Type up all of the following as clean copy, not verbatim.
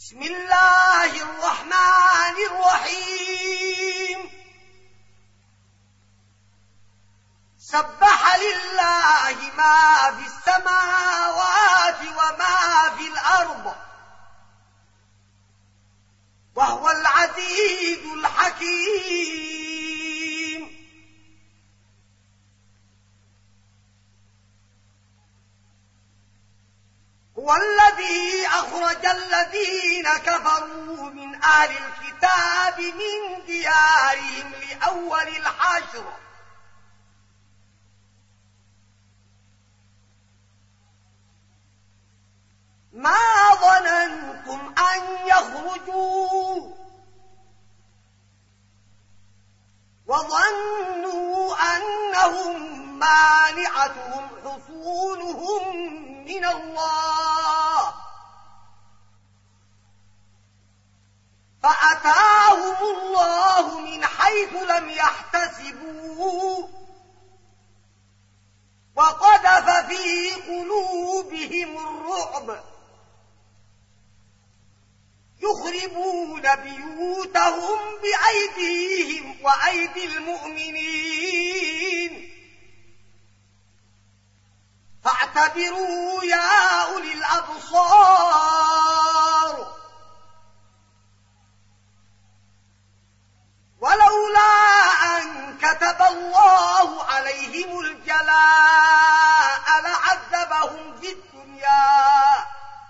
بسم الله الرحمن الرحيم سبح لله ما في السماوات وما في الأرض وهو العزيز الحكيم هو الذي أخرج الذين كفروا من أهل الكتاب من ديارهم لأول الحشر ما ظننتم أن يخرجوا وظنوا أنهم مانعتهم حصولهم من الله فأتاهم الله من حيث لم يحتسبوا وقذف في قلوبهم الرعب يخربون بيوتهم بأيديهم وأيدي المؤمنين فاعتبروا يا أولي الأبصار ولولا أن كتب الله عليهم الجلاء لعذبهم في الدنيا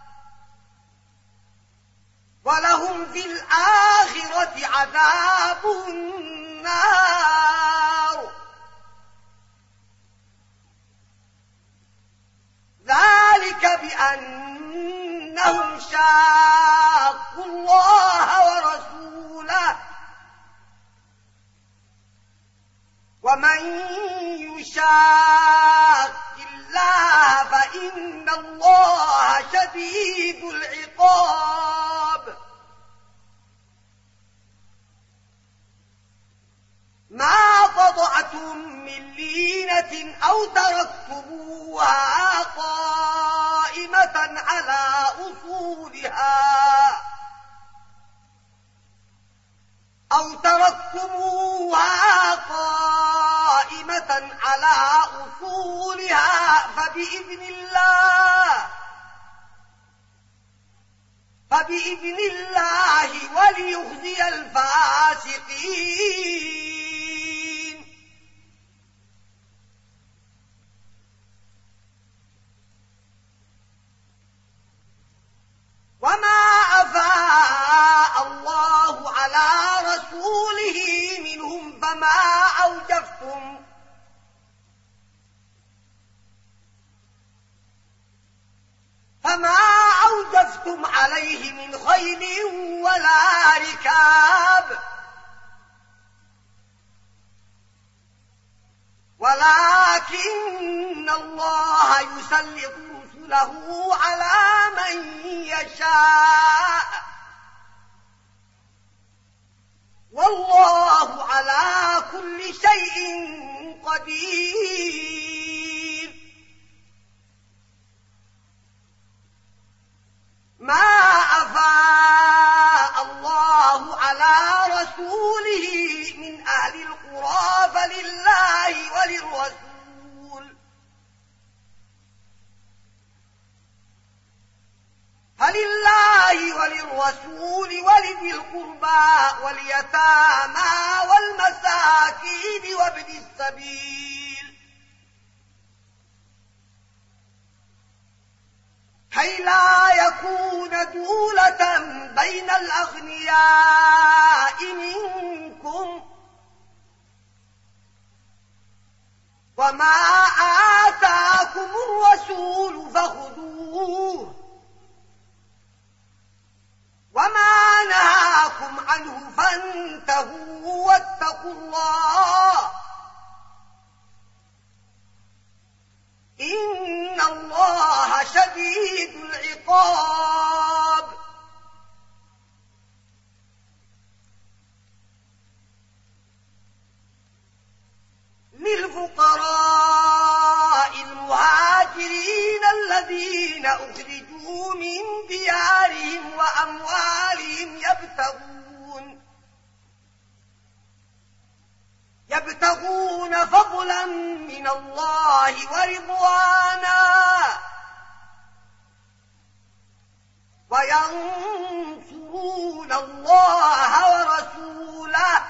ولهم في الآخرة عذاب النار ذلك بأنهم شاقوا الله ورسوله ومن يشاق الله فإن الله شديد العقاب ما قطعتم من لينة أو تركتموها قائمة على أصولها فبإذن الله وليخزي الفاسقين وما أفاء الله على رسوله منهم فما أوجفتم عليه من خيل ولا ركاب ولكن الله يسلط رسله على من يشاء والله على كل شيء قدير ما أفاء الله على رسوله من أهل القرى فلله وللرسول ولذي القربى واليتامى والمساكين وابن السبيل كي لا يكون دولة بين الأغنياء منكم وما آتاكم الرسول فخذوه وما نهاكم عنه فانتهوا واتقوا الله إن الله شديد العقاب للفقراء المهاجرين الذين أخرجوا من ديارهم وأموالهم يبتغون فضلا من الله ورضوانا وينصرون الله ورسوله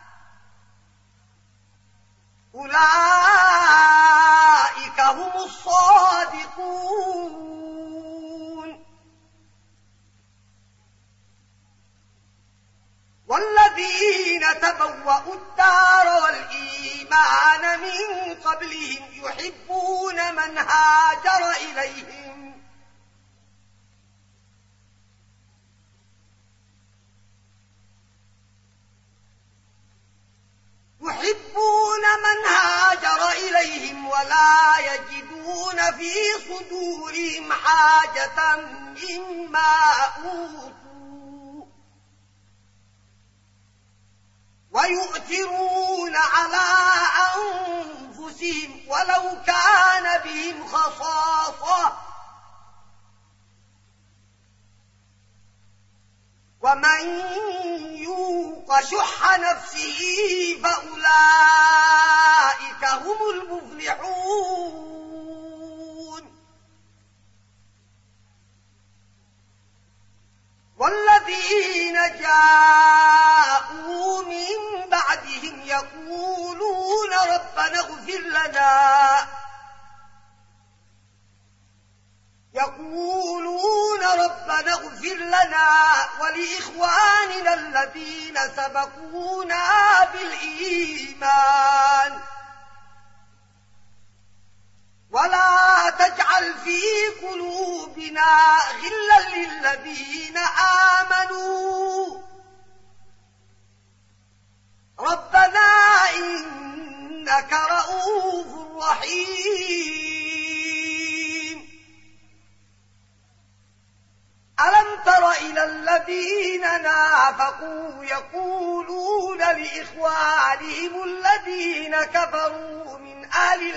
أولئك هم الصادقون. والذين تبوأوا الدار والإيمان من قبلهم يحبون من هاجر إليهم ولا يجدون في صدورهم حاجة مما أوتوا ويؤثرون على أنفسهم ولو كان بهم خصاصة ومن يوق شح نفسه فأولئك هم المفلحون. والذين جاءوا من بعدهم يقولون ربنا اغفر لنا ولإخواننا الذين سبقونا بالإيمان ولا تجعل في قلوبنا غلا للذين آمنوا ربنا إنك رؤوف رحيم. ألم تر إلى الذين نافقوا يقولون لإخوانهم الذين كفروا من أهل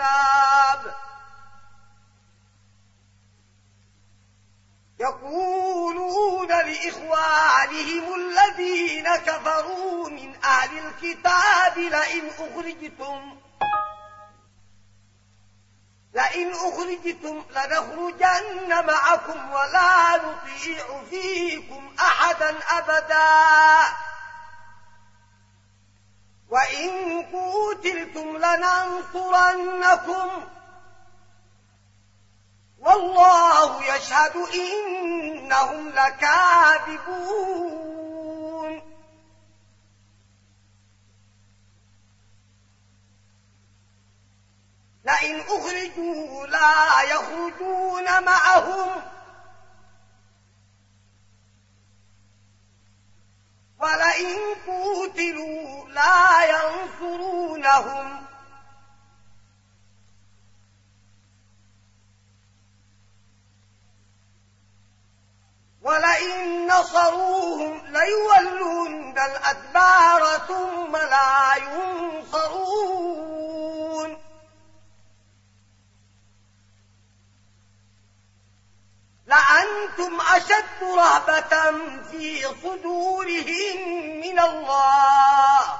الكتاب لئن أخرجتم لنخرجن معكم ولا نطيع فيكم أحدا أبدا وإن قتلتم لننصرنكم والله يشهد إنهم لكاذبون. لئن أخرجوا لا يخرجون معهم ولئن قتلوا لا ينصرونهم ولئن نصروهم ليولون الأدبار ثم لا ينصرون. لأنتم أشد رهبة في صدورهم من الله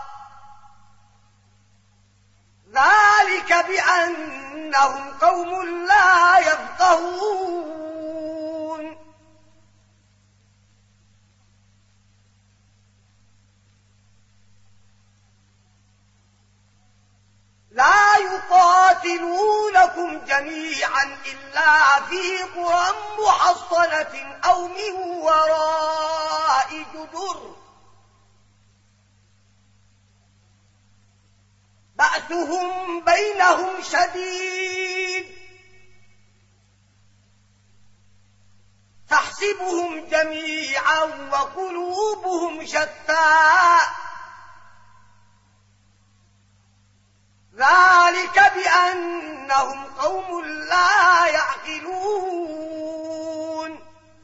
ذلك بأنهم قوم لا يفقهون. لا يقاتلونكم جميعا إلا في قرى محصنة أو من وراء جدر بأسهم بينهم شديد تحسبهم جميعا وقلوبهم شتى ذلك بأنهم قوم لا يعقلون.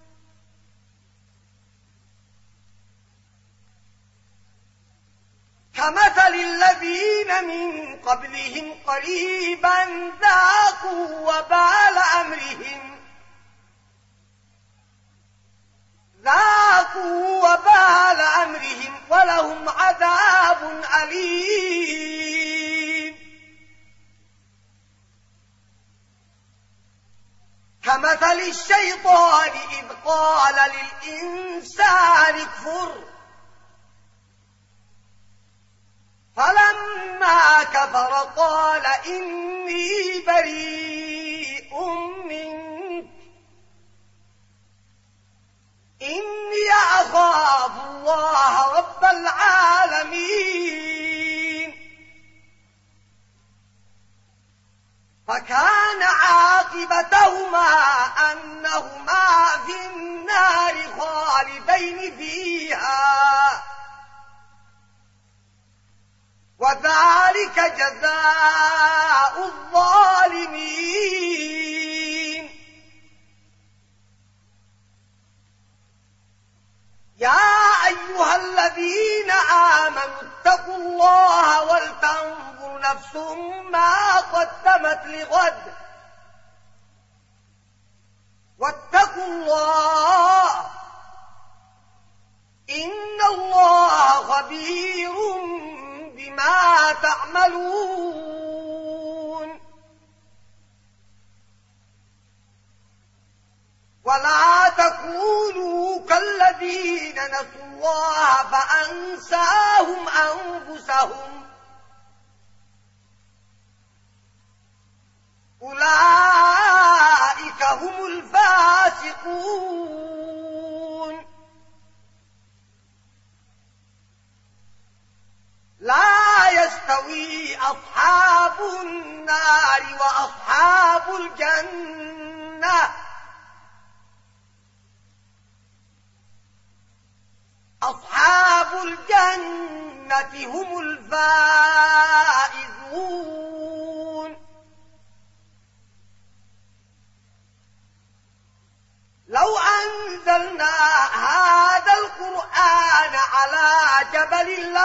كمثل الذين من قبلهم قريبا ذاقوا وبال ولهم عذاب أليم. كمثل الشيطان إذ قال للإنسان اكفر فلما كفر قال إني بريء منك إني أخاف الله رب العالمين. فكان عاقبتهما أنهما في النار خالدين فيها وذلك جزاء الظالمين. يا أيها الذين آمنوا اتقوا الله ولتنظر نفس ما قدمت لغد واتقوا الله إن الله خبير بما تعملون. ولا تكونوا كالذين نسوا الله فأنساهم أنفسهم أولئك هم الفاسقون. لا يستوي أصحاب النار وأصحاب الجنة أصحاب الجنة هم الفائزون. لو أنزلنا هذا القرآن على جبل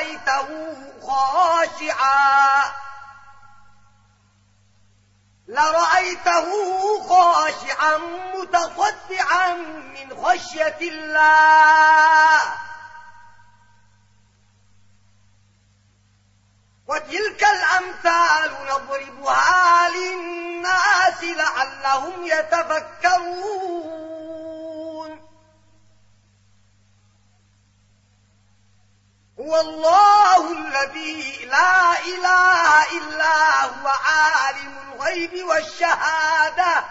لرأيته خاشعا متصدعا من خشية الله. وتلك الأمثال نضربها للناس لعلهم يتفكرون. هو الله الذي لا إله إلا هو عالم الغيب والشهادة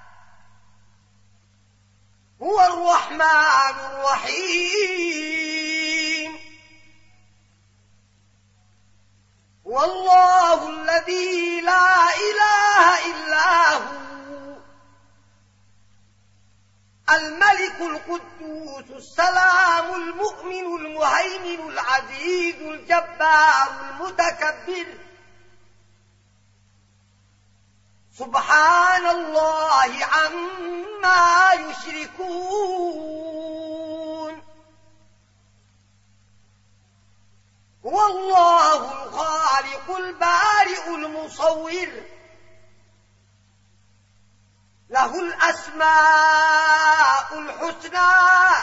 هو الرحمن الرحيم. هو الله الذي لا إله إلا هو الملك القدوس السلام المؤمن المهيمن العزيز الجبار المتكبر. سبحان الله عما يشركون. هو الله الخالق البارئ المصور له الأسماء الحسنى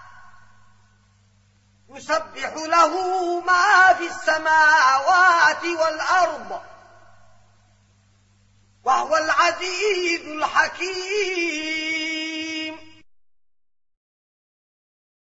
يسبح له ما في السماوات والأرض وهو العزيز الحكيم.